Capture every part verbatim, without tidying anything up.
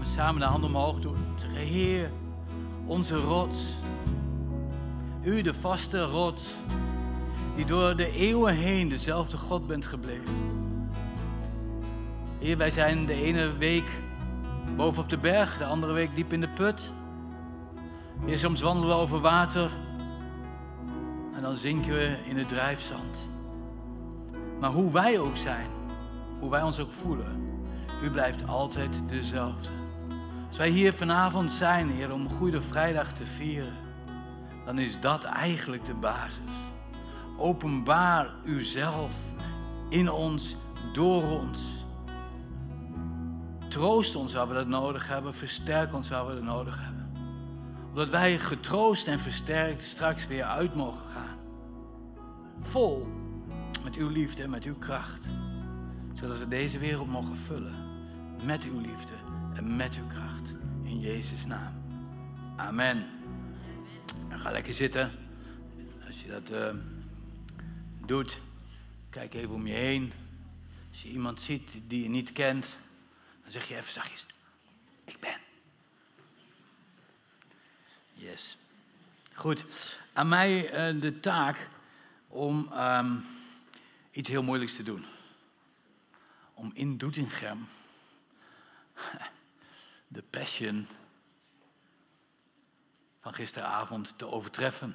samen de handen omhoog doen. Zeg, Heer, onze rots. U de vaste rots, die door de eeuwen heen dezelfde God bent gebleven. Heer, wij zijn de ene week boven op de berg, de andere week diep in de put. Heer, soms wandelen we over water en dan zinken we in het drijfzand. Maar hoe wij ook zijn, hoe wij ons ook voelen, u blijft altijd dezelfde. Als wij hier vanavond zijn, Heer, om Goede Vrijdag te vieren, dan is dat eigenlijk de basis. Openbaar uzelf in ons, door ons. Troost ons waar we dat nodig hebben, versterk ons waar we dat nodig hebben. Omdat wij getroost en versterkt straks weer uit mogen gaan. Vol met uw liefde en met uw kracht. Zodat we deze wereld mogen vullen met uw liefde en met uw kracht. In Jezus' naam. Amen. En ga lekker zitten. Als je dat uh, doet, kijk even om je heen. Als je iemand ziet die je niet kent, dan zeg je even zachtjes, ik ben. Yes. Goed. Aan mij uh, de taak om um, iets heel moeilijks te doen. Om in Doetinchem de passion van gisteravond te overtreffen.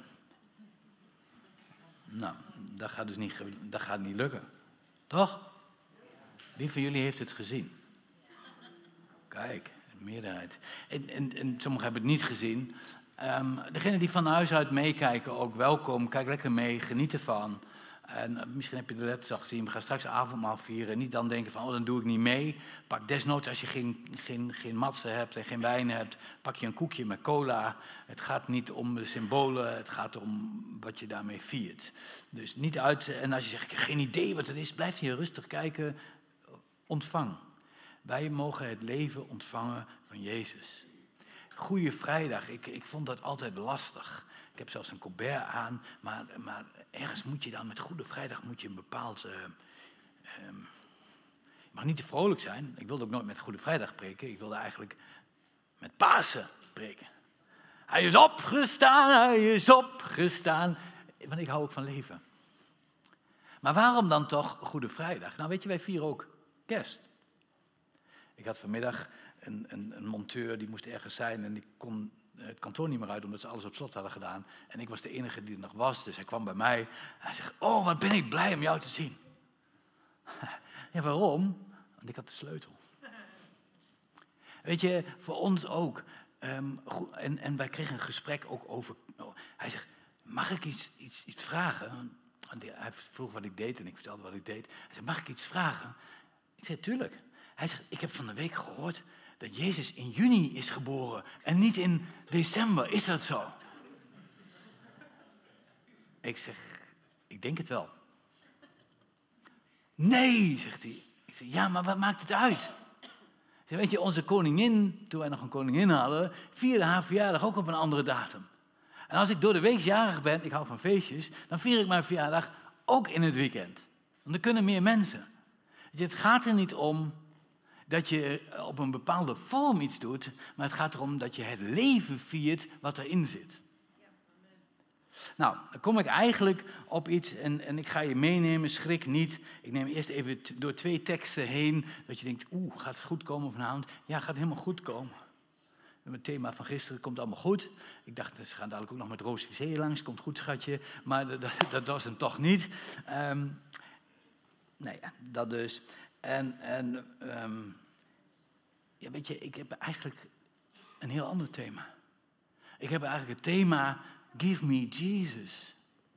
Nou, dat gaat dus niet, dat gaat niet lukken. Toch? Wie van jullie heeft het gezien? Kijk, de meerderheid. En, en, en sommigen hebben het niet gezien. Um, degenen die van huis uit meekijken, ook welkom. Kijk lekker mee, geniet ervan. En uh, misschien heb je de letters al gezien. We gaan straks avondmaal vieren. Niet dan denken van, oh, dan doe ik niet mee. Pak desnoods, als je geen, geen, geen matsen hebt en geen wijn hebt, pak je een koekje met cola. Het gaat niet om de symbolen, het gaat om wat je daarmee viert. Dus niet uit, en als je zegt, ik heb geen idee wat het is, blijf je rustig kijken. Ontvang. Wij mogen het leven ontvangen van Jezus. Goeie Vrijdag, ik, ik vond dat altijd lastig. Ik heb zelfs een colbert aan, maar, maar ergens moet je dan met Goede Vrijdag moet je een bepaald... Uh, um, je mag niet te vrolijk zijn. Ik wilde ook nooit met Goede Vrijdag preken. Ik wilde eigenlijk met Pasen preken. Hij is opgestaan, hij is opgestaan. Want ik hou ook van leven. Maar waarom dan toch Goede Vrijdag? Nou weet je, wij vieren ook Kerst. Ik had vanmiddag een, een, een monteur, die moest ergens zijn en die kon het kantoor niet meer uit, omdat ze alles op slot hadden gedaan. En ik was de enige die er nog was, dus hij kwam bij mij. En hij zegt, oh, wat ben ik blij om jou te zien. Ja, waarom? Want ik had de sleutel. Weet je, voor ons ook. Um, goed, en, en wij kregen een gesprek ook over... Oh, hij zegt, mag ik iets, iets, iets vragen? Hij vroeg wat ik deed en ik vertelde wat ik deed. Hij zegt, mag ik iets vragen? Ik zei, tuurlijk. Hij zegt, ik heb van de week gehoord dat Jezus in juni is geboren en niet in december. Is dat zo? Ik zeg, ik denk het wel. Nee, zegt hij. Ik zeg, ja, maar wat maakt het uit? Ik zeg, weet je, onze koningin, toen wij nog een koningin hadden, vierde haar verjaardag ook op een andere datum. En als ik door de week jarig ben, ik hou van feestjes, dan vier ik mijn verjaardag ook in het weekend. Want er kunnen meer mensen. Weet je, het gaat er niet om dat je op een bepaalde vorm iets doet, maar het gaat erom dat je het leven viert wat erin zit. Nou, dan kom ik eigenlijk op iets en, en ik ga je meenemen, schrik niet. Ik neem eerst even t- door twee teksten heen, dat je denkt, oeh, gaat het goed komen vanavond? Ja, gaat helemaal goed komen. Het thema van gisteren komt allemaal goed. Ik dacht, ze gaan dadelijk ook nog met Roos Visée langs, komt goed schatje, maar dat, dat, dat was hem toch niet. Um, nee, dat dus. En, en um, ja, weet je, ik heb eigenlijk een heel ander thema. Ik heb eigenlijk het thema, give me Jesus.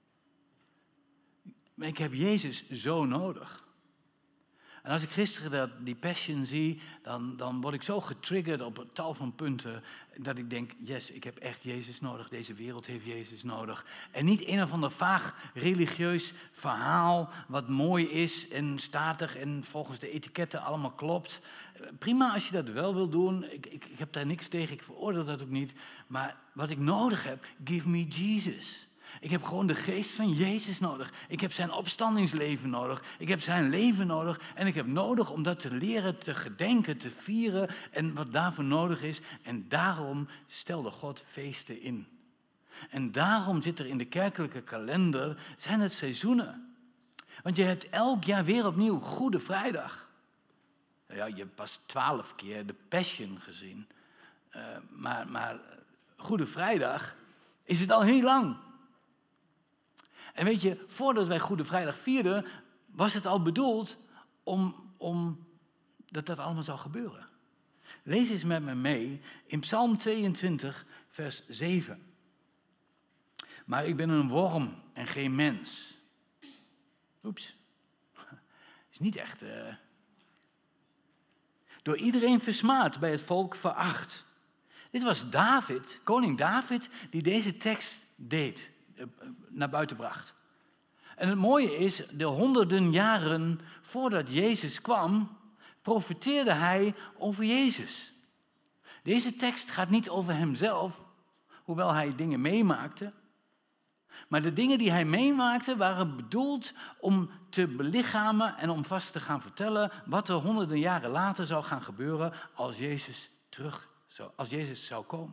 Ik heb Jezus zo nodig. En als ik gisteren dat, die passion zie, dan, dan word ik zo getriggerd op een tal van punten, dat ik denk, yes, ik heb echt Jezus nodig. Deze wereld heeft Jezus nodig. En niet een of ander vaag religieus verhaal, wat mooi is en statig en volgens de etiketten allemaal klopt. Prima als je dat wel wil doen, ik, ik, ik heb daar niks tegen, ik veroordeel dat ook niet. Maar wat ik nodig heb, give me Jesus. Ik heb gewoon de geest van Jezus nodig. Ik heb zijn opstandingsleven nodig. Ik heb zijn leven nodig. En ik heb nodig om dat te leren, te gedenken, te vieren. En wat daarvoor nodig is. En daarom stelde God feesten in. En daarom zit er in de kerkelijke kalender, zijn het seizoenen. Want je hebt elk jaar weer opnieuw Goede Vrijdag. Ja, je hebt pas twaalf keer de Passion gezien. Uh, maar, maar Goede Vrijdag is het al heel lang. En weet je, voordat wij Goede Vrijdag vierden, was het al bedoeld om, om dat dat allemaal zou gebeuren. Lees eens met me mee in Psalm tweeëntwintig, vers zeven. Maar ik ben een worm en geen mens. Oeps. Is niet echt... Uh... Door iedereen versmaad, bij het volk veracht. Dit was David, koning David, die deze tekst deed, uh, naar buiten bracht. En het mooie is, de honderden jaren voordat Jezus kwam, profeteerde hij over Jezus. Deze tekst gaat niet over hemzelf, hoewel hij dingen meemaakte. Maar de dingen die hij meemaakte waren bedoeld om te belichamen en om vast te gaan vertellen wat er honderden jaren later zou gaan gebeuren als Jezus terug zou, als Jezus zou komen.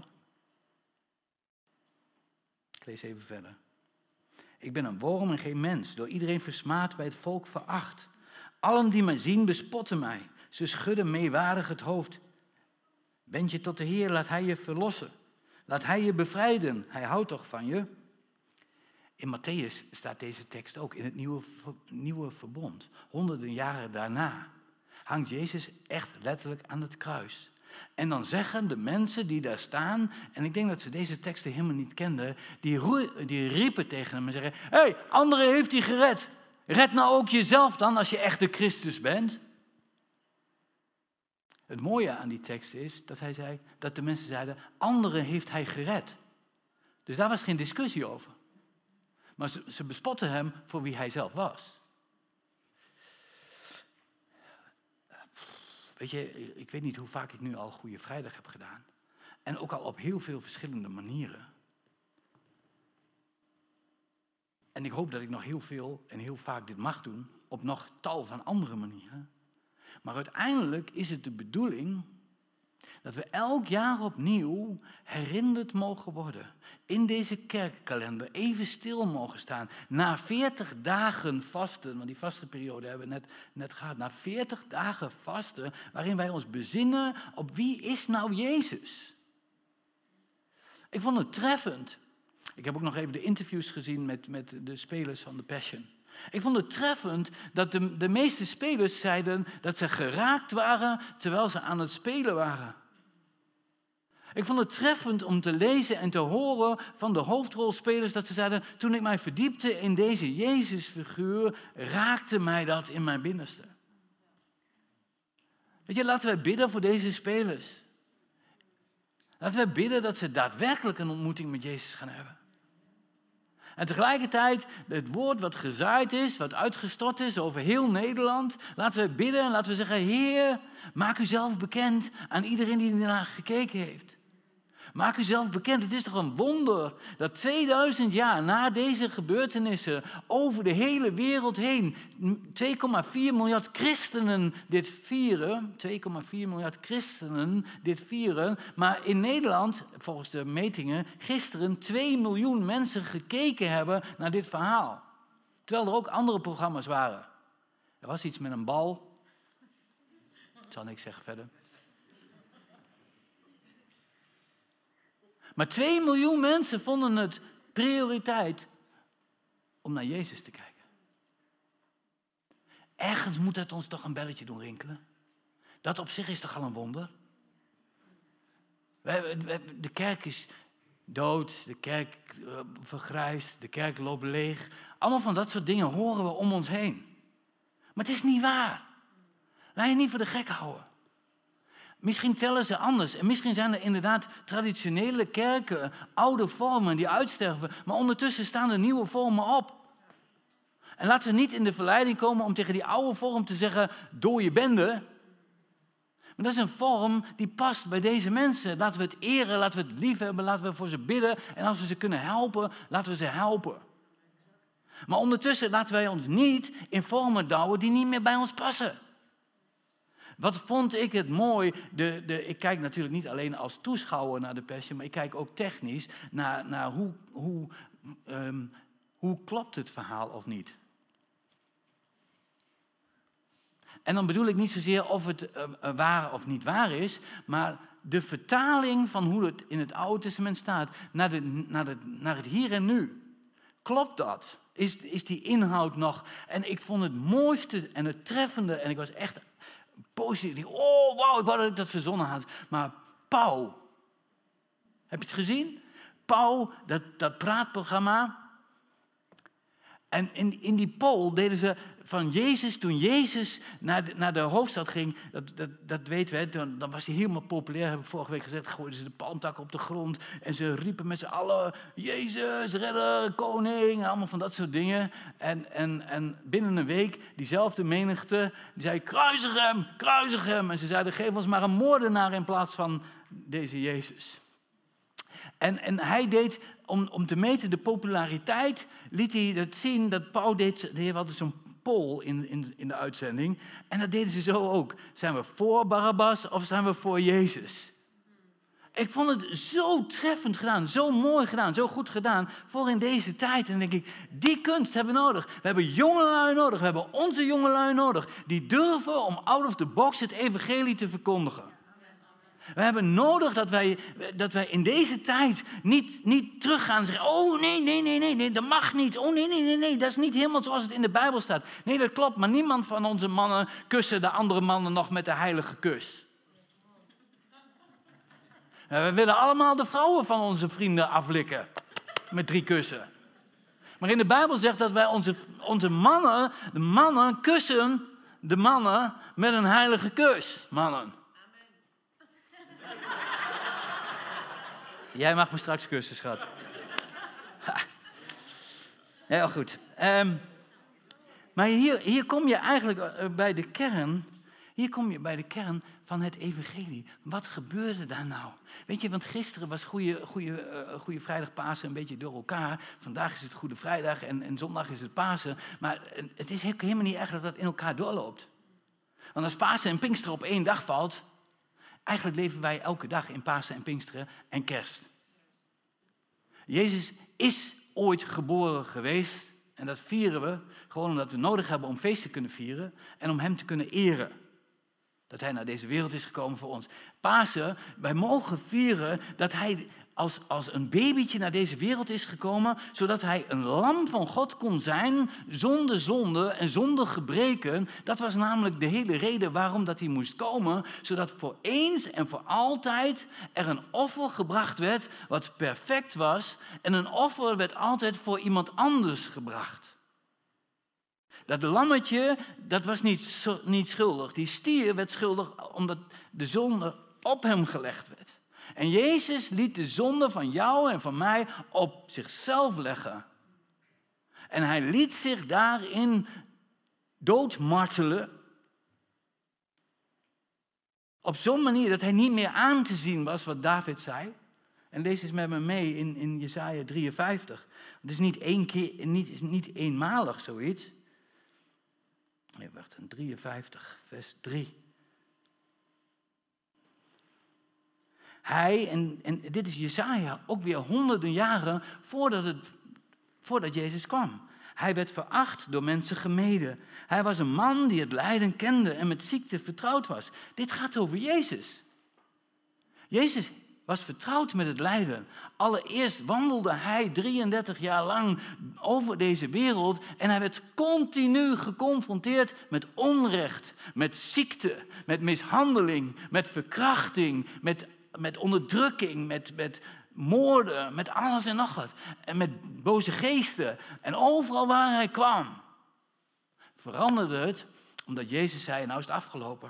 Ik lees even verder. Ik ben een worm en geen mens, door iedereen versmaad, bij het volk veracht. Allen die mij zien bespotten mij, ze schudden meewarig het hoofd. Wend je tot de Heer, laat hij je verlossen. Laat hij je bevrijden, hij houdt toch van je. In Matthäus staat deze tekst ook in het nieuwe, nieuwe verbond. Honderden jaren daarna hangt Jezus echt letterlijk aan het kruis. En dan zeggen de mensen die daar staan, en ik denk dat ze deze teksten helemaal niet kenden, die, roe, die riepen tegen hem en zeggen, hé, hey, anderen heeft hij gered. Red nou ook jezelf dan als je echt de Christus bent. Het mooie aan die tekst is dat hij zei, dat de mensen zeiden, anderen heeft hij gered. Dus daar was geen discussie over. Maar ze, ze bespotten hem voor wie hij zelf was. Weet je, ik weet niet hoe vaak ik nu al Goede Vrijdag heb gedaan. En ook al op heel veel verschillende manieren. En ik hoop dat ik nog heel veel en heel vaak dit mag doen, op nog tal van andere manieren. Maar uiteindelijk is het de bedoeling dat we elk jaar opnieuw herinnerd mogen worden. In deze kerkkalender even stil mogen staan. Na veertig dagen vasten, want die vastenperiode hebben we net, net gehad. Na veertig dagen vasten, waarin wij ons bezinnen op wie is nou Jezus. Ik vond het treffend. Ik heb ook nog even de interviews gezien met, met de spelers van de Passion. Ik vond het treffend dat de, de meeste spelers zeiden dat ze geraakt waren terwijl ze aan het spelen waren. Ik vond het treffend om te lezen en te horen van de hoofdrolspelers dat ze zeiden, toen ik mij verdiepte in deze Jezusfiguur, raakte mij dat in mijn binnenste. Weet je, laten wij bidden voor deze spelers. Laten wij bidden dat ze daadwerkelijk een ontmoeting met Jezus gaan hebben. En tegelijkertijd, het woord wat gezaaid is, wat uitgestort is over heel Nederland, laten we bidden en laten we zeggen, Heer, maak u zelf bekend aan iedereen die ernaar gekeken heeft. Maak u zelf bekend. Het is toch een wonder dat tweeduizend jaar na deze gebeurtenissen over de hele wereld heen twee komma vier miljard christenen dit vieren. twee komma vier miljard christenen dit vieren. Maar in Nederland, volgens de metingen, gisteren twee miljoen mensen gekeken hebben naar dit verhaal. Terwijl er ook andere programma's waren. Er was iets met een bal. Ik zal niks zeggen verder. Maar twee miljoen mensen vonden het prioriteit om naar Jezus te kijken. Ergens moet het ons toch een belletje doen rinkelen. Dat op zich is toch al een wonder. De kerk is dood, de kerk vergrijst, de kerk loopt leeg. Allemaal van dat soort dingen horen we om ons heen. Maar het is niet waar. Laat je niet voor de gek houden. Misschien tellen ze anders. En misschien zijn er inderdaad traditionele kerken, oude vormen die uitsterven. Maar ondertussen staan er nieuwe vormen op. En laten we niet in de verleiding komen om tegen die oude vorm te zeggen, dode bende. Maar dat is een vorm die past bij deze mensen. Laten we het eren, laten we het lief hebben, laten we voor ze bidden. En als we ze kunnen helpen, laten we ze helpen. Maar ondertussen laten wij ons niet in vormen douwen die niet meer bij ons passen. Wat vond ik het mooi, de, de, ik kijk natuurlijk niet alleen als toeschouwer naar de Passion, maar ik kijk ook technisch naar, naar hoe, hoe, um, hoe klopt het verhaal of niet. En dan bedoel ik niet zozeer of het uh, waar of niet waar is, maar de vertaling van hoe het in het Oude Testament staat naar, de, naar, de, naar het hier en nu. Klopt dat? Is, is die inhoud nog? En ik vond het mooiste en het treffende, en ik was echt positief. Oh, wauw, ik wou dat ik dat verzonnen had. Maar Pauw, heb je het gezien? Pauw, dat, dat praatprogramma. En in, in die poll deden ze van Jezus, toen Jezus naar de, naar de hoofdstad ging, dat, dat, dat weten we, dan, dan was hij helemaal populair, heb ik vorige week gezegd, gooiden ze de palmtakken op de grond en ze riepen met z'n allen, Jezus, redder, koning, allemaal van dat soort dingen. En, en, en binnen een week, diezelfde menigte, die zei, kruisig hem, kruisig hem. En ze zeiden, geef ons maar een moordenaar in plaats van deze Jezus. En, en hij deed, om, om te meten de populariteit, liet hij het zien dat Pauw deed, die heeft altijd zo'n poll in, in, in de uitzending. En dat deden ze zo ook. Zijn we voor Barabbas of zijn we voor Jezus? Ik vond het zo treffend gedaan, zo mooi gedaan, zo goed gedaan voor in deze tijd. En dan denk ik, die kunst hebben we nodig. We hebben jongelui nodig, we hebben onze jongelui nodig. Die durven om out of the box het evangelie te verkondigen. We hebben nodig dat wij, dat wij in deze tijd niet, niet teruggaan en zeggen, oh nee, nee, nee, nee, nee, dat mag niet. Oh nee, nee, nee, nee, dat is niet helemaal zoals het in de Bijbel staat. Nee, dat klopt, maar niemand van onze mannen kussen de andere mannen nog met de heilige kus. We willen allemaal de vrouwen van onze vrienden aflikken met drie kussen. Maar in de Bijbel zegt dat wij onze, onze mannen, de mannen kussen de mannen met een heilige kus. Mannen. Jij mag me straks kussen, schat. Heel goed. Um, maar hier, hier kom je eigenlijk bij de kern. Hier kom je bij de kern van het evangelie. Wat gebeurde daar nou? Weet je, want gisteren was Goede, goede, uh, goede Vrijdag Pasen een beetje door elkaar. Vandaag is het Goede Vrijdag en, en zondag is het Pasen. Maar het is helemaal niet echt dat dat in elkaar doorloopt. Want als Pasen en Pinksteren op één dag valt, eigenlijk leven wij elke dag in Pasen en Pinksteren en Kerst. Jezus is ooit geboren geweest en dat vieren we gewoon omdat we nodig hebben om feest te kunnen vieren en om hem te kunnen eren. Dat hij naar deze wereld is gekomen voor ons. Pasen, wij mogen vieren dat hij als, als een babytje naar deze wereld is gekomen, zodat hij een lam van God kon zijn, zonder zonde en zonder gebreken. Dat was namelijk de hele reden waarom dat hij moest komen, zodat voor eens en voor altijd er een offer gebracht werd wat perfect was. En een offer werd altijd voor iemand anders gebracht. Dat lammetje, dat was niet, niet schuldig. Die stier werd schuldig omdat de zonde op hem gelegd werd. En Jezus liet de zonde van jou en van mij op zichzelf leggen. En hij liet zich daarin doodmartelen. Op zo'n manier dat hij niet meer aan te zien was wat David zei. En lees eens met me mee in, in Jesaja drieënvijftig. Het is niet, één keer, niet, niet eenmalig zoiets. Nee, wacht, drieënvijftig, vers drie. Hij, en, en dit is Jesaja, ook weer honderden jaren voordat, het, voordat Jezus kwam. Hij werd veracht, door mensen gemeden. Hij was een man die het lijden kende en met ziekte vertrouwd was. Dit gaat over Jezus. Jezus was vertrouwd met het lijden. Allereerst wandelde hij drieëndertig jaar lang over deze wereld en hij werd continu geconfronteerd met onrecht, met ziekte, met mishandeling, met verkrachting, met, met onderdrukking, met, met moorden, met alles en nog wat. En met boze geesten. En overal waar hij kwam, veranderde het omdat Jezus zei, nou is het afgelopen.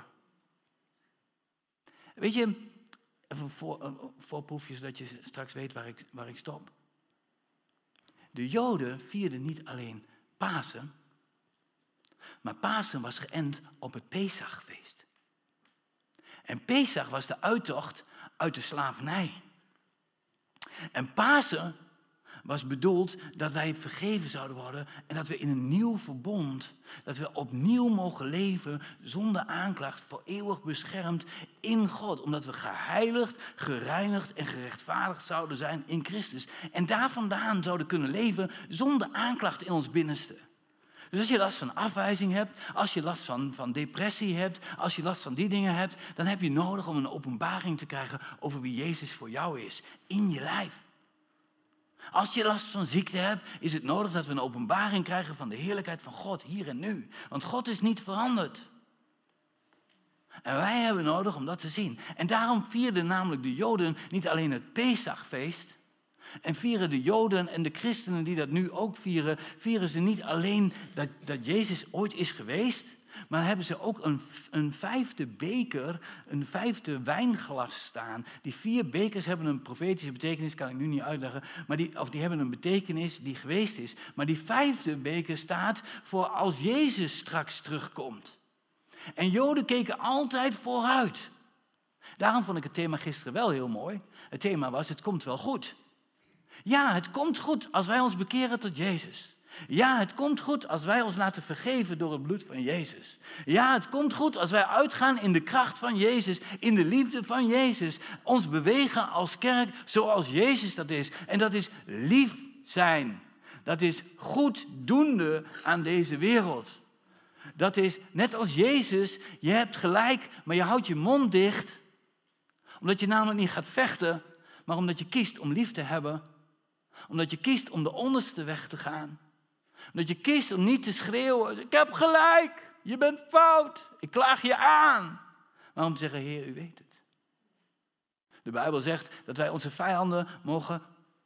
Weet je, even een voor, een voorproefje, zodat je straks weet waar ik, waar ik stop. De Joden vierden niet alleen Pasen, maar Pasen was geënt op het Pesachfeest. En Pesach was de uittocht uit de slavernij. En Pasen was bedoeld dat wij vergeven zouden worden en dat we in een nieuw verbond, dat we opnieuw mogen leven zonder aanklacht, voor eeuwig beschermd in God. Omdat we geheiligd, gereinigd en gerechtvaardigd zouden zijn in Christus. En daar vandaan zouden kunnen leven zonder aanklacht in ons binnenste. Dus als je last van afwijzing hebt, als je last van, van depressie hebt, als je last van die dingen hebt, dan heb je nodig om een openbaring te krijgen over wie Jezus voor jou is, in je lijf. Als je last van ziekte hebt, is het nodig dat we een openbaring krijgen van de heerlijkheid van God, hier en nu. Want God is niet veranderd. En wij hebben nodig om dat te zien. En daarom vierden namelijk de Joden niet alleen het Pesachfeest. En vieren de Joden en de christenen die dat nu ook vieren, vieren ze niet alleen dat, dat Jezus ooit is geweest, maar hebben ze ook een, een vijfde beker, een vijfde wijnglas staan. Die vier bekers hebben een profetische betekenis, kan ik nu niet uitleggen, maar die, of die hebben een betekenis die geweest is. Maar die vijfde beker staat voor als Jezus straks terugkomt. En Joden keken altijd vooruit. Daarom vond ik het thema gisteren wel heel mooi. Het thema was, het komt wel goed. Ja, het komt goed als wij ons bekeren tot Jezus. Ja, het komt goed als wij ons laten vergeven door het bloed van Jezus. Ja, het komt goed als wij uitgaan in de kracht van Jezus, in de liefde van Jezus. Ons bewegen als kerk zoals Jezus dat is. En dat is lief zijn. Dat is goeddoende aan deze wereld. Dat is net als Jezus, je hebt gelijk, maar je houdt je mond dicht. Omdat je namelijk niet gaat vechten, maar omdat je kiest om lief te hebben. Omdat je kiest om de onderste weg te gaan. Omdat je kiest om niet te schreeuwen. Ik heb gelijk. Je bent fout. Ik klaag je aan. Maar om te zeggen, Heer, u weet het. De Bijbel zegt dat wij onze vijanden mogen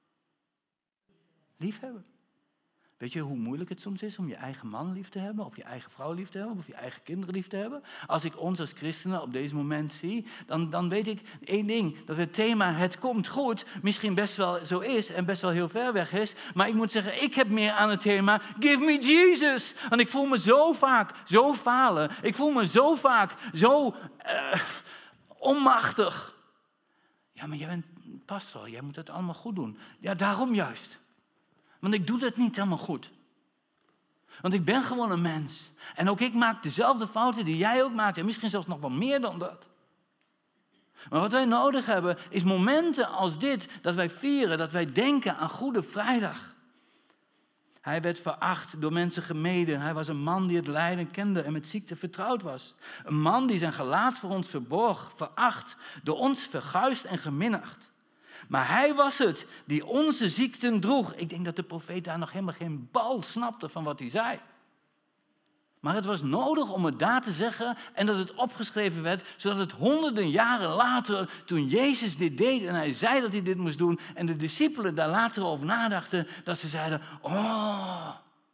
lief hebben. Weet je hoe moeilijk het soms is om je eigen man lief te hebben, of je eigen vrouw lief te hebben, of je eigen kinderen lief te hebben? Als ik ons als christenen op deze moment zie, dan, dan weet ik één ding, dat het thema het komt goed misschien best wel zo is en best wel heel ver weg is. Maar ik moet zeggen, ik heb meer aan het thema, give me Jesus. Want ik voel me zo vaak zo falen. Ik voel me zo vaak zo uh, onmachtig. Ja, maar jij bent pastor, jij moet het allemaal goed doen. Ja, daarom juist. Want ik doe dat niet helemaal goed. Want ik ben gewoon een mens. En ook ik maak dezelfde fouten die jij ook maakt. En misschien zelfs nog wel meer dan dat. Maar wat wij nodig hebben is momenten als dit. Dat wij vieren, dat wij denken aan Goede Vrijdag. Hij werd veracht, door mensen gemeden. Hij was een man die het lijden kende en met ziekte vertrouwd was. Een man die zijn gelaat voor ons verborg, veracht, door ons verguisd en geminacht. Maar hij was het die onze ziekten droeg. Ik denk dat de profeet daar nog helemaal geen bal snapte van wat hij zei. Maar het was nodig om het daar te zeggen en dat het opgeschreven werd, zodat het honderden jaren later, toen Jezus dit deed en hij zei dat hij dit moest doen en de discipelen daar later over nadachten, dat ze zeiden, oh,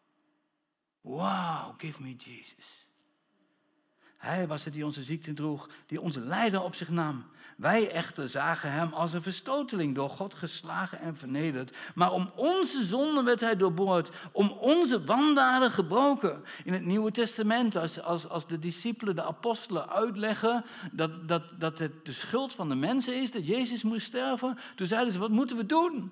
wow, give me Jesus. Hij was het die onze ziekten droeg, die onze lijden op zich nam. Wij echter zagen hem als een verstoteling, door God geslagen en vernederd. Maar om onze zonden werd hij doorboord, om onze wandaden gebroken. In het Nieuwe Testament, als, als, als de discipelen, de apostelen uitleggen dat, dat, dat het de schuld van de mensen is, dat Jezus moest sterven, toen zeiden ze, wat moeten we doen?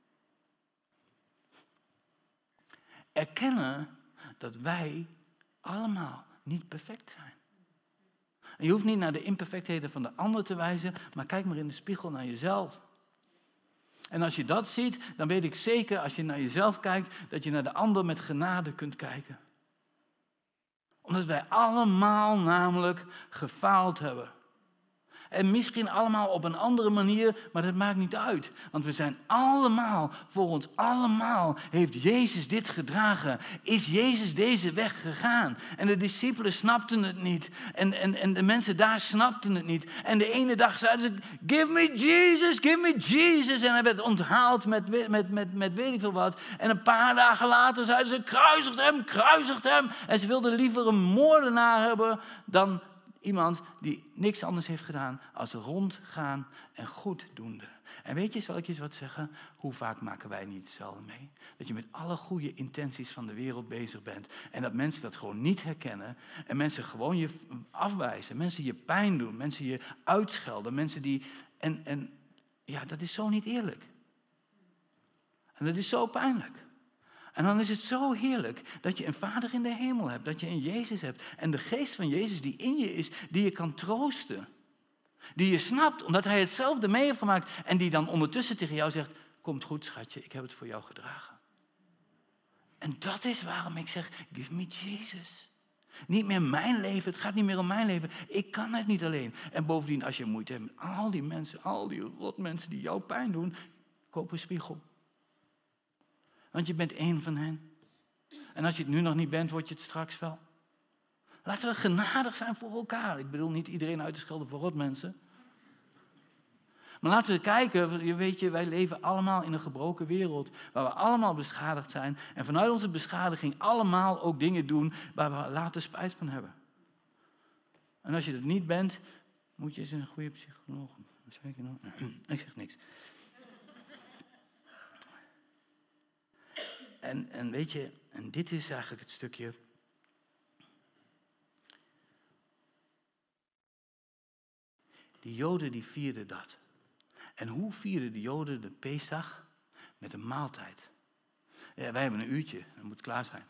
Erkennen dat wij allemaal niet perfect zijn. En je hoeft niet naar de imperfectheden van de ander te wijzen, maar kijk maar in de spiegel naar jezelf. En als je dat ziet, dan weet ik zeker, als je naar jezelf kijkt, dat je naar de ander met genade kunt kijken. Omdat wij allemaal namelijk gefaald hebben. En misschien allemaal op een andere manier, maar dat maakt niet uit. Want we zijn allemaal, voor ons allemaal, heeft Jezus dit gedragen. Is Jezus deze weg gegaan? En de discipelen snapten het niet. En, en, en de mensen daar snapten het niet. En de ene dag zeiden ze, give me Jesus, give me Jesus. En hij werd onthaald met, met, met, met weet ik veel wat. En een paar dagen later zeiden ze, kruisigt hem, kruisigt hem. En ze wilden liever een moordenaar hebben dan iemand die niks anders heeft gedaan als rondgaan en goed doende. En weet je, zal ik je eens wat zeggen? Hoe vaak maken wij niet hetzelfde mee? Dat je met alle goede intenties van de wereld bezig bent. En dat mensen dat gewoon niet herkennen. En mensen gewoon je afwijzen. Mensen je pijn doen. Mensen je uitschelden. Mensen die... En, en ja, dat is zo niet eerlijk. En dat is zo pijnlijk. En dan is het zo heerlijk dat je een Vader in de hemel hebt. Dat je een Jezus hebt. En de geest van Jezus die in je is, die je kan troosten. Die je snapt, omdat hij hetzelfde mee heeft gemaakt. En die dan ondertussen tegen jou zegt, komt goed schatje, ik heb het voor jou gedragen. En dat is waarom ik zeg, give me Jesus. Niet meer mijn leven, het gaat niet meer om mijn leven. Ik kan het niet alleen. En bovendien, als je moeite hebt met al die mensen, al die rotmensen die jou pijn doen, koop een spiegel. Want je bent één van hen. En als je het nu nog niet bent, word je het straks wel. Laten we genadig zijn voor elkaar. Ik bedoel niet iedereen uit te schelden voor rotmensen. Maar laten we kijken, je weet je, wij leven allemaal in een gebroken wereld. Waar we allemaal beschadigd zijn. En vanuit onze beschadiging allemaal ook dingen doen waar we later spijt van hebben. En als je dat niet bent, moet je eens een goede psycholoog. Wat zeg ik nou? Ik zeg niks. En, en weet je, en dit is eigenlijk het stukje. Die Joden die vierden dat. En hoe vierden de Joden de Pesach? Met een maaltijd. Ja, wij hebben een uurtje, dan moet het klaar zijn.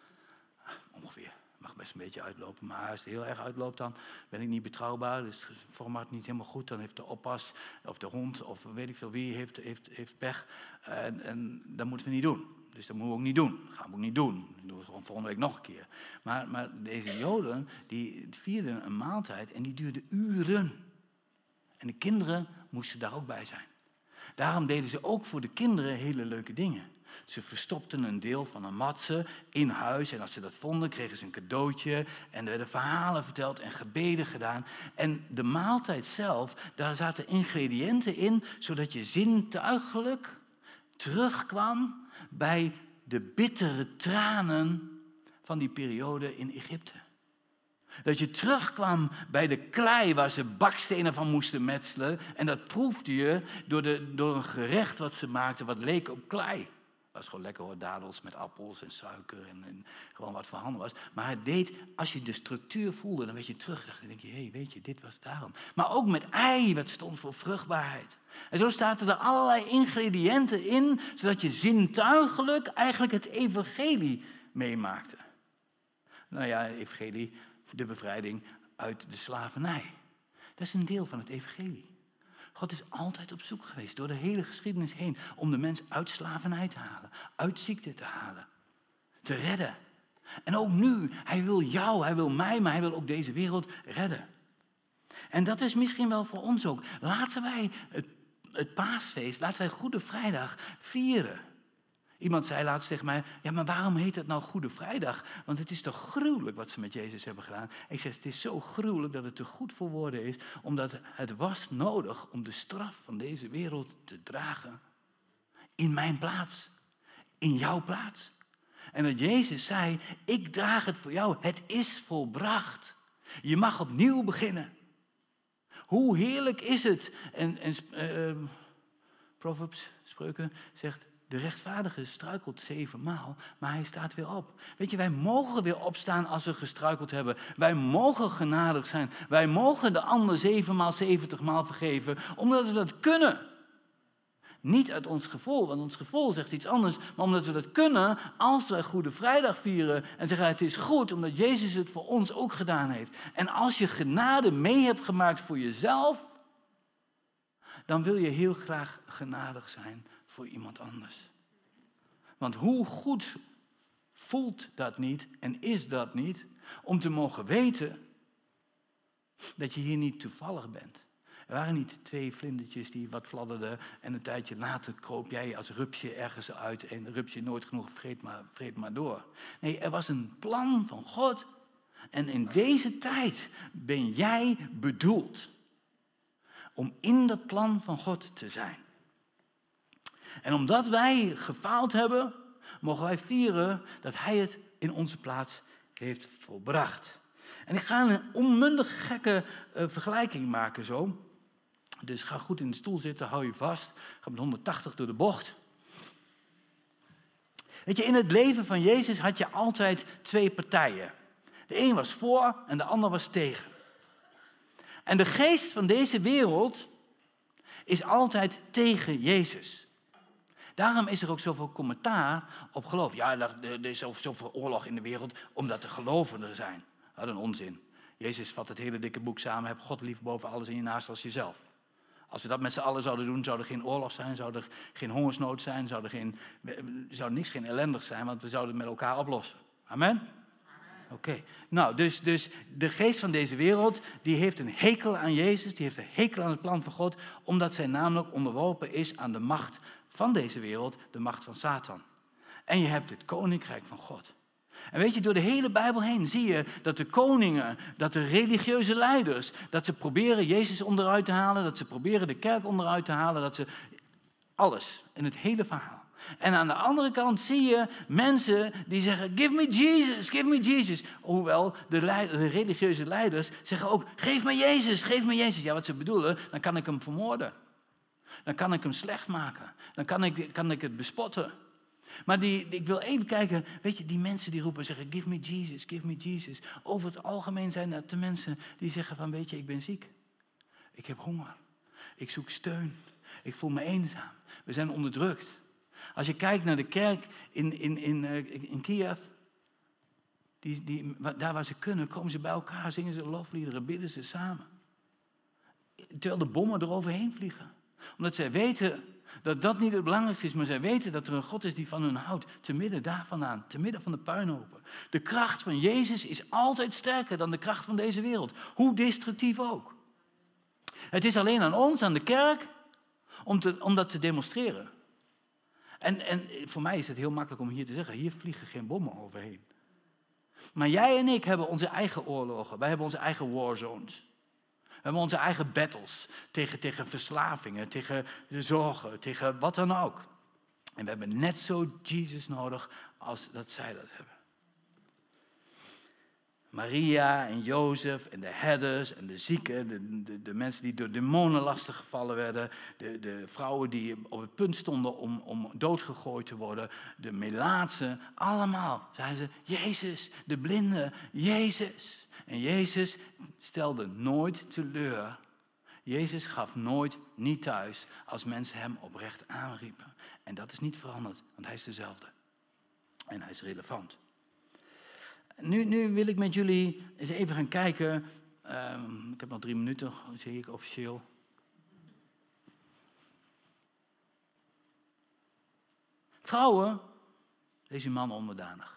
Ongeveer. Mag best een beetje uitlopen, maar als het heel erg uitloopt, dan ben ik niet betrouwbaar. Dus het formaat niet helemaal goed. Dan heeft de oppas, of de hond, of weet ik veel wie, heeft, heeft, heeft pech. En, en dat moeten we niet doen. Dus dat moeten we ook niet doen. Dat gaan we ook niet doen. Dat doen we gewoon volgende week nog een keer. Maar, maar deze Joden, die vierden een maaltijd en die duurde uren. En de kinderen moesten daar ook bij zijn. Daarom deden ze ook voor de kinderen hele leuke dingen. Ze verstopten een deel van een matse in huis. En als ze dat vonden, kregen ze een cadeautje. En er werden verhalen verteld en gebeden gedaan. En de maaltijd zelf, daar zaten ingrediënten in, zodat je zintuigelijk terugkwam bij de bittere tranen van die periode in Egypte. Dat je terugkwam bij de klei waar ze bakstenen van moesten metselen. En dat proefde je door, de, door een gerecht wat ze maakten, wat leek op klei. Dat was gewoon lekker hoor, dadels met appels en suiker en, en gewoon wat voorhanden was. Maar het deed, als je de structuur voelde, dan werd je terug. Dan denk je, hé, hey, weet je, dit was daarom. Maar ook met ei, wat stond voor vruchtbaarheid. En zo zaten er allerlei ingrediënten in, zodat je zintuigelijk eigenlijk het evangelie meemaakte. Nou ja, evangelie, de bevrijding uit de slavernij. Dat is een deel van het evangelie. God is altijd op zoek geweest, door de hele geschiedenis heen, om de mens uit slavernij te halen, uit ziekte te halen, te redden. En ook nu, hij wil jou, hij wil mij, maar hij wil ook deze wereld redden. En dat is misschien wel voor ons ook. Laten wij het, het paasfeest, laten wij Goede Vrijdag vieren. Iemand zei laatst tegen mij, ja, maar waarom heet het nou Goede Vrijdag? Want het is toch gruwelijk wat ze met Jezus hebben gedaan. Ik zeg, het is zo gruwelijk dat het te goed voor woorden is, omdat het was nodig om de straf van deze wereld te dragen. In mijn plaats. In jouw plaats. En dat Jezus zei, ik draag het voor jou. Het is volbracht. Je mag opnieuw beginnen. Hoe heerlijk is het? En, en uh, Proverbs, Spreuken, zegt, de rechtvaardige struikelt zevenmaal, maar hij staat weer op. Weet je, wij mogen weer opstaan als we gestruikeld hebben. Wij mogen genadig zijn. Wij mogen de ander zevenmaal, zeventigmaal vergeven, omdat we dat kunnen. Niet uit ons gevoel, want ons gevoel zegt iets anders, maar omdat we dat kunnen als wij Goede Vrijdag vieren en zeggen het is goed, omdat Jezus het voor ons ook gedaan heeft. En als je genade mee hebt gemaakt voor jezelf, dan wil je heel graag genadig zijn voor iemand anders. Want hoe goed voelt dat niet en is dat niet om te mogen weten dat je hier niet toevallig bent. Er waren niet twee vlindertjes die wat fladderden en een tijdje later kroop jij als rupsje ergens uit en rupsje nooit genoeg, vreet maar, vreet maar door. Nee, er was een plan van God en in deze tijd ben jij bedoeld om in dat plan van God te zijn. En omdat wij gefaald hebben, mogen wij vieren dat hij het in onze plaats heeft volbracht. En ik ga een onmundig gekke uh, vergelijking maken zo. Dus ga goed in de stoel zitten, hou je vast. Ga met honderdtachtig door de bocht. Weet je, in het leven van Jezus had je altijd twee partijen. De een was voor en de ander was tegen. En de geest van deze wereld is altijd tegen Jezus. Daarom is er ook zoveel commentaar op geloof. Ja, er is zoveel oorlog in de wereld omdat er gelovigen zijn. Wat een onzin. Jezus vat het hele dikke boek samen. Heb God lief boven alles en je naast als jezelf. Als we dat met z'n allen zouden doen, zou er geen oorlog zijn, zou er geen hongersnood zijn, zou er geen, zou niks geen ellendig zijn, want we zouden het met elkaar oplossen. Amen? Oké. Okay. Nou, dus, dus de geest van deze wereld, die heeft een hekel aan Jezus, die heeft een hekel aan het plan van God, omdat zij namelijk onderworpen is aan de macht van deze wereld, de macht van Satan. En je hebt het koninkrijk van God. En weet je, door de hele Bijbel heen zie je dat de koningen, dat de religieuze leiders, dat ze proberen Jezus onderuit te halen, dat ze proberen de kerk onderuit te halen, dat ze alles in het hele verhaal. En aan de andere kant zie je mensen die zeggen, give me Jesus, give me Jesus. Hoewel de, leid, de religieuze leiders zeggen ook, geef me Jezus, geef me Jezus. Ja, wat ze bedoelen, dan kan ik hem vermoorden. Dan kan ik hem slecht maken. Dan kan ik, kan ik het bespotten. Maar die, ik wil even kijken, weet je, die mensen die roepen en zeggen, give me Jesus, give me Jesus. Over het algemeen zijn dat de mensen die zeggen van, weet je, ik ben ziek. Ik heb honger. Ik zoek steun. Ik voel me eenzaam. We zijn onderdrukt. Als je kijkt naar de kerk in, in, in, in Kiev, die, die, daar waar ze kunnen, komen ze bij elkaar, zingen ze lofliederen, bidden ze samen. Terwijl de bommen eroverheen vliegen. Omdat zij weten dat dat niet het belangrijkste is, maar zij weten dat er een God is die van hun houdt. Te midden daarvan aan, te midden van de puinhopen. De kracht van Jezus is altijd sterker dan de kracht van deze wereld. Hoe destructief ook. Het is alleen aan ons, aan de kerk, om, te, om dat te demonstreren. En, en voor mij is het heel makkelijk om hier te zeggen, hier vliegen geen bommen overheen. Maar jij en ik hebben onze eigen oorlogen. Wij hebben onze eigen warzones. We hebben onze eigen battles tegen, tegen verslavingen, tegen de zorgen, tegen wat dan ook. En we hebben net zo Jezus nodig als dat zij dat hebben. Maria en Jozef en de herders en de zieken, de, de, de mensen die door demonen lastiggevallen werden, de, de vrouwen die op het punt stonden om, om doodgegooid te worden, de melaatsen, allemaal zeiden ze, Jezus, de blinden, Jezus. En Jezus stelde nooit teleur. Jezus gaf nooit niet thuis als mensen hem oprecht aanriepen. En dat is niet veranderd, want hij is dezelfde. En hij is relevant. Nu, nu wil ik met jullie eens even gaan kijken. Um, ik heb nog drie minuten, zie ik officieel. Vrouwen, wees uw man onderdanig.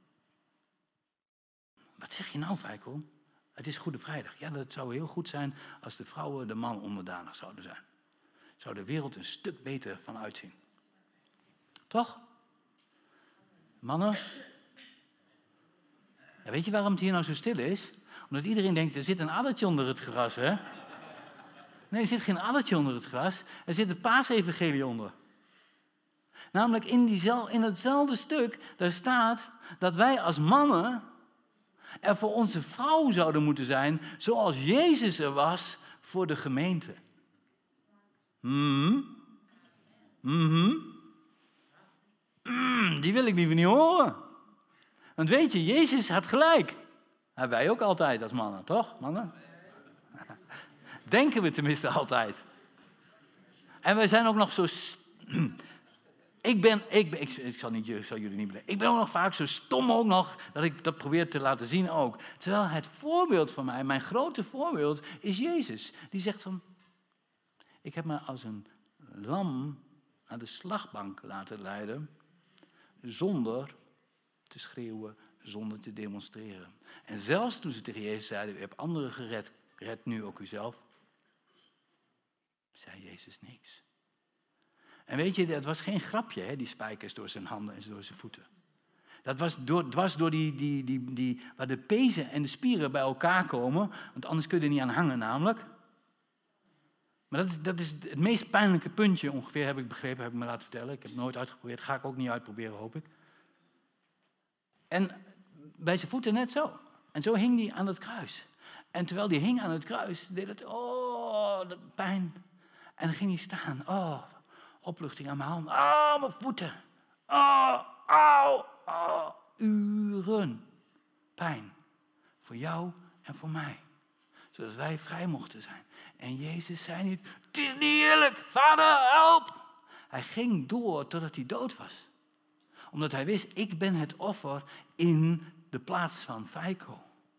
Wat zeg je nou, Feiko? Het is Goede Vrijdag. Ja, dat zou heel goed zijn als de vrouwen de man onderdanig zouden zijn. Zou de wereld een stuk beter van uitzien. Toch? Mannen? Ja, weet je waarom het hier nou zo stil is? Omdat iedereen denkt, er zit een addertje onder het gras, hè? Nee, er zit geen addertje onder het gras. Er zit het paasevangelie onder. Namelijk in, die, in hetzelfde stuk, daar staat dat wij als mannen er voor onze vrouw zouden moeten zijn, zoals Jezus er was voor de gemeente. Mm-hmm. Mm-hmm. Mm, die wil ik liever niet horen. Want weet je, Jezus had gelijk. Hebben wij ook altijd als mannen, toch? Mannen? Denken we tenminste altijd. En wij zijn ook nog zo... Ik ben, ik, ben, ik, ik zal, niet, ik zal jullie niet bedenken. Ik ben ook nog vaak zo stom ook nog, dat ik dat probeer te laten zien ook. Terwijl het voorbeeld van mij, mijn grote voorbeeld, is Jezus. Die zegt van, ik heb me als een lam naar de slagbank laten leiden, zonder te schreeuwen, zonder te demonstreren. En zelfs toen ze tegen Jezus zeiden, u hebt anderen gered, red nu ook uzelf, zei Jezus niks. En weet je, het was geen grapje, hè, die spijkers door zijn handen en door zijn voeten. Dat was door, dwars door die, die, die, die, waar de pezen en de spieren bij elkaar komen, want anders kun je er niet aan hangen namelijk. Maar dat is, dat is het meest pijnlijke puntje ongeveer, heb ik begrepen, heb ik me laten vertellen. Ik heb het nooit uitgeprobeerd, ga ik ook niet uitproberen, hoop ik. En bij zijn voeten net zo. En zo hing hij aan het kruis. En terwijl hij hing aan het kruis, deed het, oh, de pijn. En dan ging hij staan. Oh, opluchting aan mijn hand. Oh, mijn voeten. Oh, au, oh, uren pijn. Voor jou en voor mij. Zodat wij vrij mochten zijn. En Jezus zei niet, het is niet eerlijk, Vader, help. Hij ging door totdat hij dood was. Omdat hij wist, ik ben het offer in de plaats van Feiko.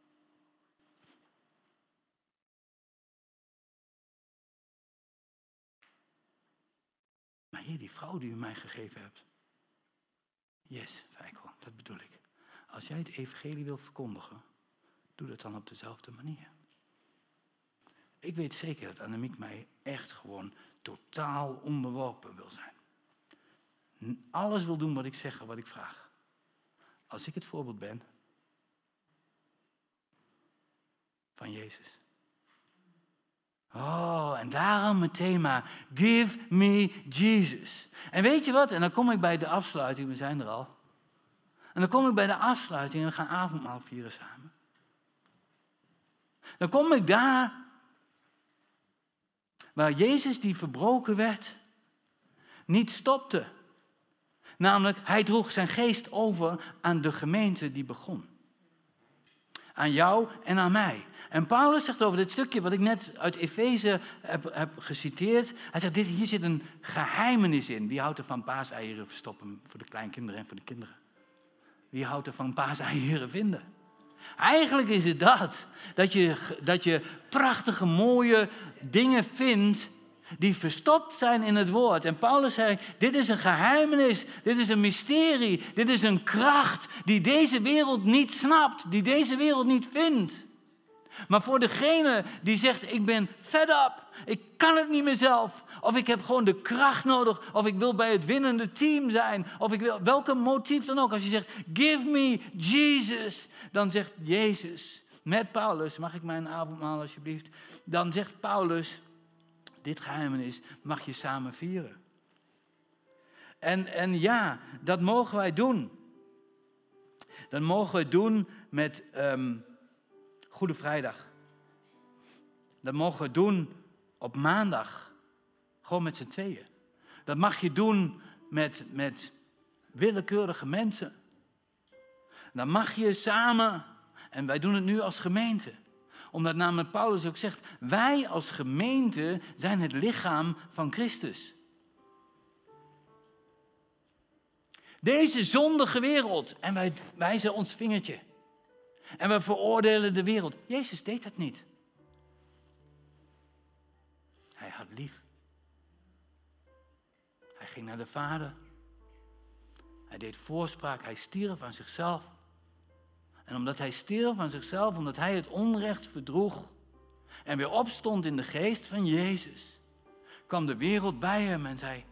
Maar hier, die vrouw die u mij gegeven hebt. Yes, Feiko, dat bedoel ik. Als jij het evangelie wilt verkondigen, doe dat dan op dezelfde manier. Ik weet zeker dat Annemiek mij echt gewoon totaal onderworpen wil zijn. Alles wil doen wat ik zeg en wat ik vraag. Als ik het voorbeeld ben van Jezus. Oh, en daarom het thema, give me Jesus. En weet je wat? En dan kom ik bij de afsluiting, we zijn er al. En dan kom ik bij de afsluiting en we gaan avondmaal vieren samen. Dan kom ik daar waar Jezus die verbroken werd, niet stopte. Namelijk, hij droeg zijn geest over aan de gemeente die begon. Aan jou en aan mij. En Paulus zegt over dit stukje wat ik net uit Efeze heb, heb geciteerd. Hij zegt, dit, hier zit een geheimenis in. Wie houdt er van paaseieren verstoppen voor de kleinkinderen en voor de kinderen? Wie houdt er van paaseieren vinden? Eigenlijk is het dat. Dat je, dat je prachtige, mooie dingen vindt die verstopt zijn in het woord. En Paulus zei, dit is een geheimenis, dit is een mysterie, dit is een kracht die deze wereld niet snapt, die deze wereld niet vindt. Maar voor degene die zegt, ik ben fed up, ik kan het niet meer zelf, of ik heb gewoon de kracht nodig, of ik wil bij het winnende team zijn, of ik wil, welke motief dan ook. Als je zegt, give me Jesus, dan zegt Jezus, met Paulus, mag ik mijn avondmaal alsjeblieft, dan zegt Paulus, dit geheimenis mag je samen vieren. En, en ja, dat mogen wij doen. Dat mogen we doen met um, Goede Vrijdag. Dat mogen we doen op maandag. Gewoon met z'n tweeën. Dat mag je doen met, met willekeurige mensen. Dat mag je samen. En wij doen het nu als gemeente. Omdat namelijk Paulus ook zegt, wij als gemeente zijn het lichaam van Christus. Deze zondige wereld, en wij wijzen ons vingertje. En we veroordelen de wereld. Jezus deed dat niet. Hij had lief. Hij ging naar de Vader. Hij deed voorspraak, hij stierf aan zichzelf. En omdat hij stierf aan zichzelf, omdat hij het onrecht verdroeg en weer opstond in de geest van Jezus, kwam de wereld bij hem en zei,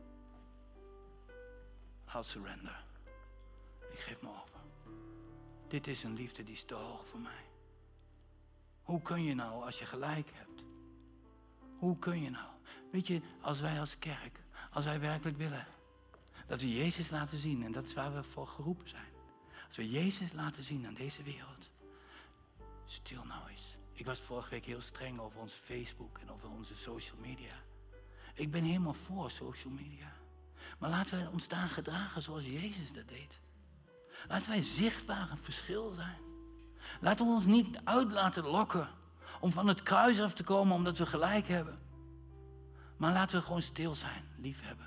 I'll surrender. Ik geef me over. Dit is een liefde die is te hoog voor mij. Hoe kun je nou als je gelijk hebt? Hoe kun je nou? Weet je, als wij als kerk, als wij werkelijk willen, dat we Jezus laten zien, en dat is waar we voor geroepen zijn. Als we Jezus laten zien aan deze wereld. Stil nou eens. Ik was vorige week heel streng over onze Facebook en over onze social media. Ik ben helemaal voor social media. Maar laten wij ons daar gedragen zoals Jezus dat deed. Laten wij zichtbaar een verschil zijn. Laten we ons niet uit laten lokken om van het kruis af te komen omdat we gelijk hebben. Maar laten we gewoon stil zijn, lief hebben.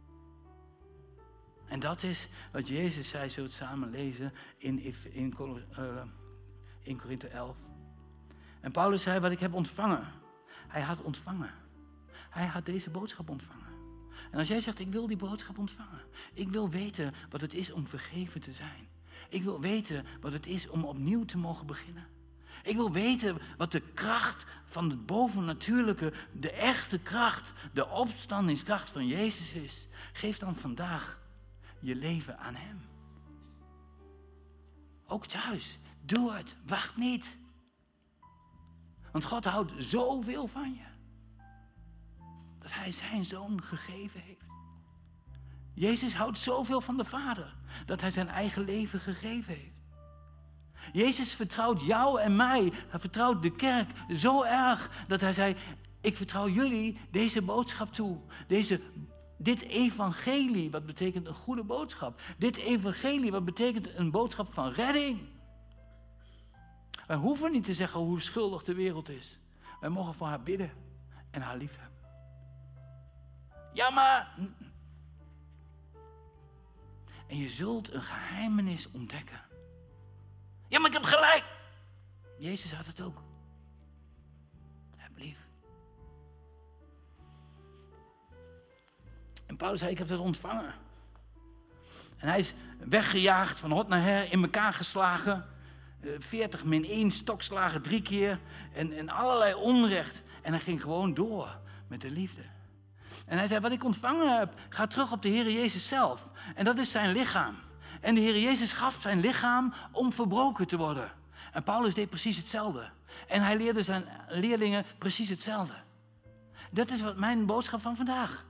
En dat is wat Jezus zei, zullen we het samen lezen in, in, uh, in Korinthe elf. En Paulus zei, wat ik heb ontvangen. Hij had ontvangen. Hij had deze boodschap ontvangen. En als jij zegt, ik wil die boodschap ontvangen. Ik wil weten wat het is om vergeven te zijn. Ik wil weten wat het is om opnieuw te mogen beginnen. Ik wil weten wat de kracht van het bovennatuurlijke, de echte kracht, de opstandingskracht van Jezus is. Geef dan vandaag je leven aan hem. Ook thuis. Doe het. Wacht niet. Want God houdt zoveel van je. Dat hij zijn zoon gegeven heeft. Jezus houdt zoveel van de Vader. Dat hij zijn eigen leven gegeven heeft. Jezus vertrouwt jou en mij. Hij vertrouwt de kerk zo erg dat hij zei, ik vertrouw jullie deze boodschap toe. Deze, dit evangelie, wat betekent een goede boodschap. Dit evangelie, wat betekent een boodschap van redding. Wij hoeven niet te zeggen hoe schuldig de wereld is. Wij mogen voor haar bidden en haar lief hebben. Ja, maar... En je zult een geheimenis ontdekken. Ja, maar ik heb gelijk. Jezus had het ook. Heb lief. En Paulus zei, ik heb dat ontvangen. En hij is weggejaagd van hot naar her, in elkaar geslagen. veertig min één stokslagen drie keer. En, en allerlei onrecht. En hij ging gewoon door met de liefde. En hij zei, wat ik ontvangen heb, ga terug op de Heer Jezus zelf. En dat is zijn lichaam. En de Heer Jezus gaf zijn lichaam om verbroken te worden. En Paulus deed precies hetzelfde. En hij leerde zijn leerlingen precies hetzelfde. Dat is wat mijn boodschap van vandaag.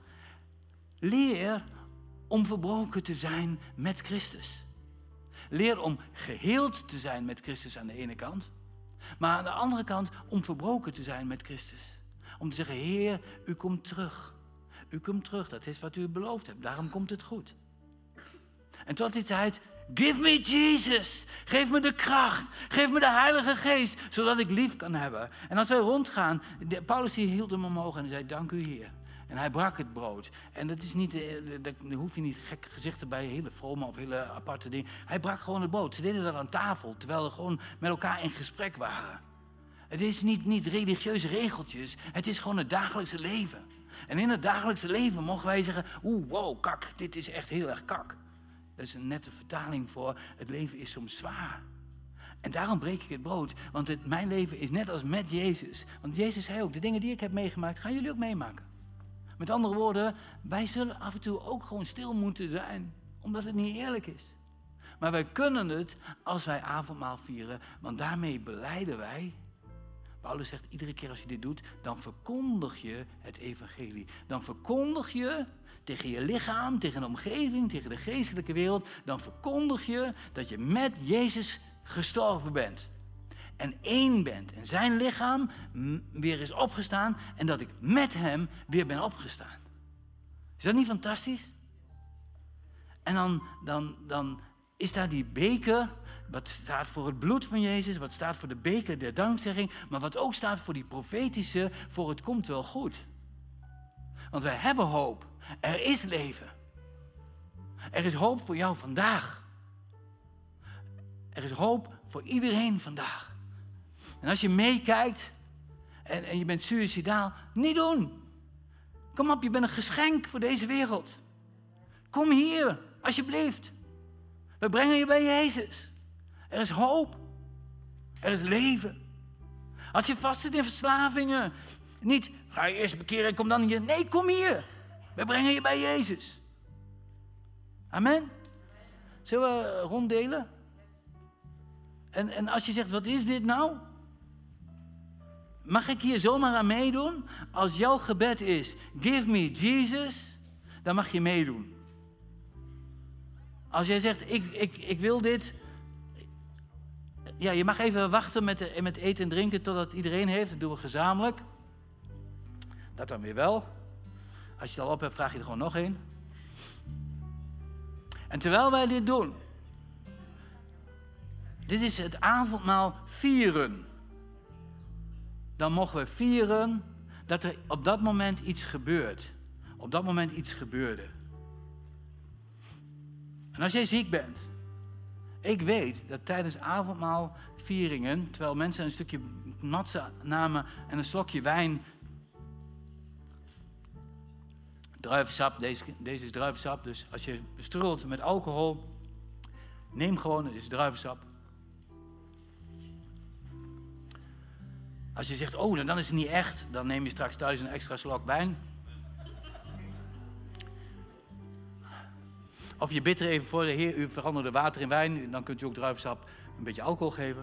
Leer om verbroken te zijn met Christus. Leer om geheeld te zijn met Christus aan de ene kant. Maar aan de andere kant om verbroken te zijn met Christus. Om te zeggen, Heer, u komt terug. U komt terug, dat is wat u beloofd hebt. Daarom komt het goed. En tot die tijd, give me Jesus. Geef me de kracht. Geef me de Heilige Geest, zodat ik lief kan hebben. En als wij rondgaan, de, Paulus die hield hem omhoog en zei, dank u Heer. En hij brak het brood. En dat is niet, daar hoef je niet gekke gezichten bij, hele vrome of hele aparte dingen. Hij brak gewoon het brood. Ze deden dat aan tafel, terwijl ze gewoon met elkaar in gesprek waren. Het is niet, niet religieuze regeltjes, het is gewoon het dagelijkse leven. En in het dagelijkse leven mogen wij zeggen, oeh, wow, kak, dit is echt heel erg kak. Dat is een nette vertaling voor, het leven is soms zwaar. En daarom breek ik het brood, want het, mijn leven is net als met Jezus. Want Jezus zei ook, de dingen die ik heb meegemaakt, gaan jullie ook meemaken. Met andere woorden, wij zullen af en toe ook gewoon stil moeten zijn, omdat het niet eerlijk is. Maar wij kunnen het als wij avondmaal vieren, want daarmee belijden wij. Paulus zegt, iedere keer als je dit doet, dan verkondig je het evangelie. Dan verkondig je tegen je lichaam, tegen de omgeving, tegen de geestelijke wereld. Dan verkondig je dat je met Jezus gestorven bent. En één bent. En zijn lichaam weer is opgestaan. En dat ik met hem weer ben opgestaan. Is dat niet fantastisch? En dan, dan, dan is daar die beker. Wat staat voor het bloed van Jezus. Wat staat voor de beker der dankzegging. Maar wat ook staat voor die profetische. Voor het komt wel goed. Want wij hebben hoop. Er is leven. Er is hoop voor jou vandaag. Er is hoop voor iedereen vandaag. En als je meekijkt en, en je bent suïcidaal, niet doen. Kom op, je bent een geschenk voor deze wereld. Kom hier, alsjeblieft. We brengen je bij Jezus. Er is hoop. Er is leven. Als je vastzit in verslavingen, niet ga je eerst bekeren en kom dan hier. Nee, kom hier. We brengen je bij Jezus. Amen. Zullen we ronddelen? En, en als je zegt, wat is dit nou? Mag ik hier zomaar aan meedoen? Als jouw gebed is, give me Jesus, dan mag je meedoen. Als jij zegt, ik, ik, ik wil dit. Ja, je mag even wachten met, met eten en drinken totdat iedereen heeft. Dat doen we gezamenlijk. Dat dan weer wel. Als je het al op hebt, vraag je er gewoon nog één. En terwijl wij dit doen. Dit is het avondmaal vieren. Dan mogen we vieren dat er op dat moment iets gebeurt. Op dat moment iets gebeurde. En als jij ziek bent. Ik weet dat tijdens avondmaalvieringen, terwijl mensen een stukje matse namen en een slokje wijn. Druivensap, deze, deze is druivensap. Dus als je strult met alcohol, neem gewoon, het is druivensap. Als je zegt, oh, dan is het niet echt, dan neem je straks thuis een extra slok wijn. Of je bidt er even voor de Heer, u veranderde water in wijn, dan kunt u ook druivensap een beetje alcohol geven.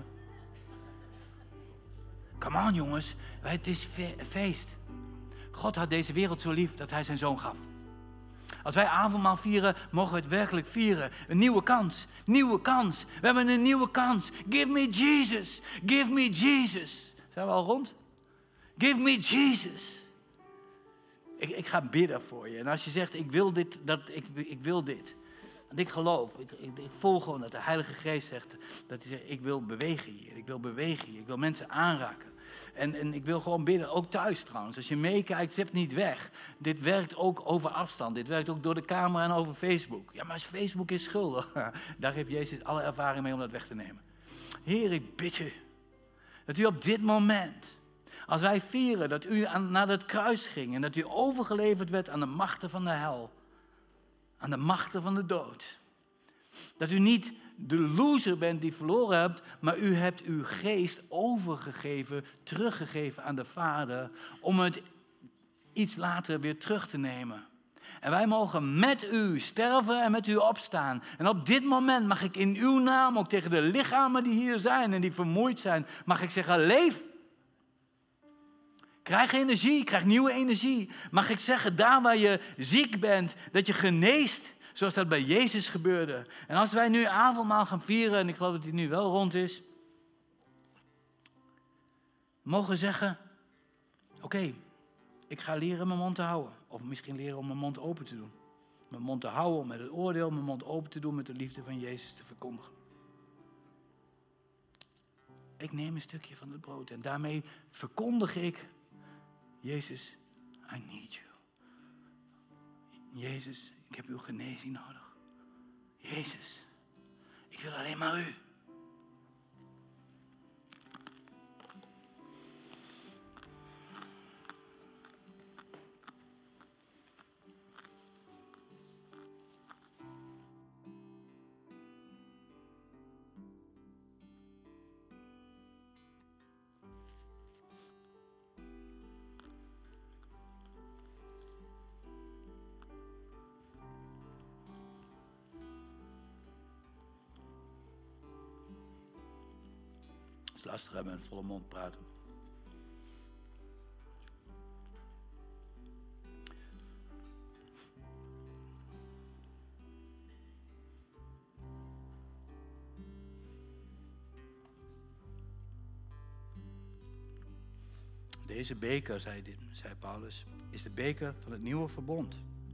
Come on jongens, het is fe- feest. God had deze wereld zo lief dat hij zijn zoon gaf. Als wij avondmaal vieren, mogen we het werkelijk vieren. Een nieuwe kans, nieuwe kans. We hebben een nieuwe kans. Give me Jesus, give me Jesus. Zijn we al rond? Give me Jesus. Ik, ik ga bidden voor je. En als je zegt, ik wil dit, dat, ik, ik wil dit. Want ik geloof, ik, ik, ik voel gewoon dat de Heilige Geest zegt, dat hij zegt, ik wil bewegen hier. Ik wil bewegen hier. Ik wil mensen aanraken. En, en ik wil gewoon bidden, ook thuis trouwens. Als je meekijkt, zet niet weg. Dit werkt ook over afstand. Dit werkt ook door de camera en over Facebook. Ja, maar Facebook is schuldig. Daar heeft Jezus alle ervaring mee om dat weg te nemen. Heer, ik bid u dat u op dit moment, als wij vieren dat u aan, naar het kruis ging en dat u overgeleverd werd aan de machten van de hel, aan de machten van de dood. Dat u niet de loser bent die verloren hebt, maar u hebt uw geest overgegeven, teruggegeven aan de Vader, om het iets later weer terug te nemen. En wij mogen met u sterven en met u opstaan. En op dit moment mag ik in uw naam, ook tegen de lichamen die hier zijn en die vermoeid zijn, mag ik zeggen, leef. Krijg energie, krijg nieuwe energie. Mag ik zeggen, daar waar je ziek bent, dat je geneest, zoals dat bij Jezus gebeurde. En als wij nu avondmaal gaan vieren, en ik geloof dat die nu wel rond is, mogen we zeggen, oké, okay, ik ga leren mijn mond te houden. Of misschien leren om mijn mond open te doen. Mijn mond te houden om met het oordeel, mijn mond open te doen met de liefde van Jezus te verkondigen. Ik neem een stukje van het brood en daarmee verkondig ik, Jezus, I need you. Jezus, ik heb uw genezing nodig. Jezus, ik wil alleen maar u. Het is lastig hè, met een volle mond praten. Deze beker, zei, dit, zei Paulus, is de beker van het nieuwe verbond.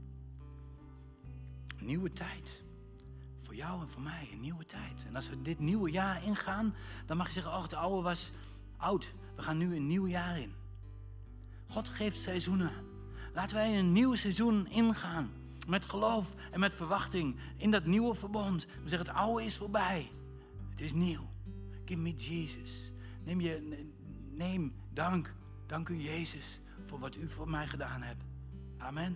Een nieuwe tijd. Voor jou en voor mij, een nieuwe tijd. En als we dit nieuwe jaar ingaan, dan mag je zeggen, oh, de oude was oud. We gaan nu een nieuw jaar in. God geeft seizoenen. Laten wij een nieuw seizoen ingaan. Met geloof en met verwachting in dat nieuwe verbond. We zeggen, het oude is voorbij. Het is nieuw. Give me Jesus. Neem je, neem, dank. Dank u Jezus voor wat u voor mij gedaan hebt. Amen.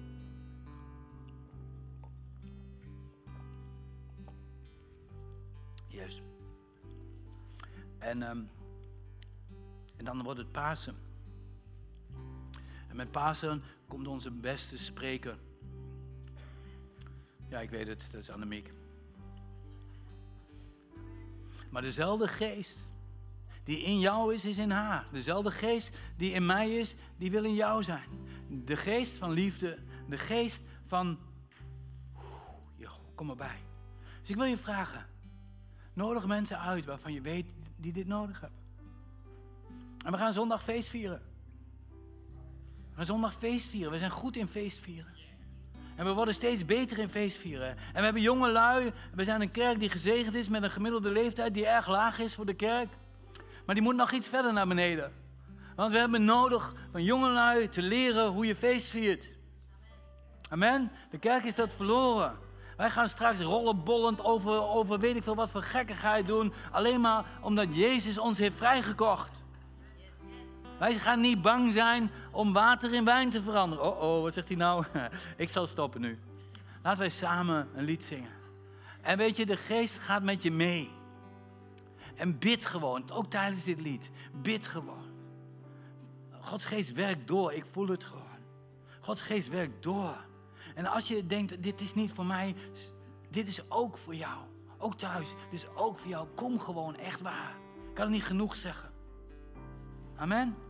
Juist. En, um, en dan wordt het Pasen. En met Pasen komt onze beste spreker. Ja, ik weet het, dat is Annemiek. Maar dezelfde geest die in jou is, is in haar. Dezelfde geest die in mij is, die wil in jou zijn. De geest van liefde, de geest van, joh, kom erbij. Dus ik wil je vragen, nodig mensen uit waarvan je weet die dit nodig hebben. En we gaan zondag feest vieren. We gaan zondag feest vieren. We zijn goed in feest vieren. En we worden steeds beter in feest vieren. En we hebben jonge lui. We zijn een kerk die gezegend is met een gemiddelde leeftijd die erg laag is voor de kerk. Maar die moet nog iets verder naar beneden. Want we hebben nodig van jonge lui te leren hoe je feest viert. Amen. De kerk is dat verloren. Wij gaan straks rollenbollend over, over weet ik veel wat voor gekkigheid doen. Alleen maar omdat Jezus ons heeft vrijgekocht. Wij gaan niet bang zijn om water in wijn te veranderen. Oh oh, wat zegt hij nou? Ik zal stoppen nu. Laten wij samen een lied zingen. En weet je, de geest gaat met je mee. En bid gewoon, ook tijdens dit lied. Bid gewoon. Gods geest werkt door, ik voel het gewoon. Gods geest werkt door. En als je denkt, dit is niet voor mij, dit is ook voor jou. Ook thuis, dit is ook voor jou. Kom gewoon, echt waar. Ik kan het niet genoeg zeggen. Amen.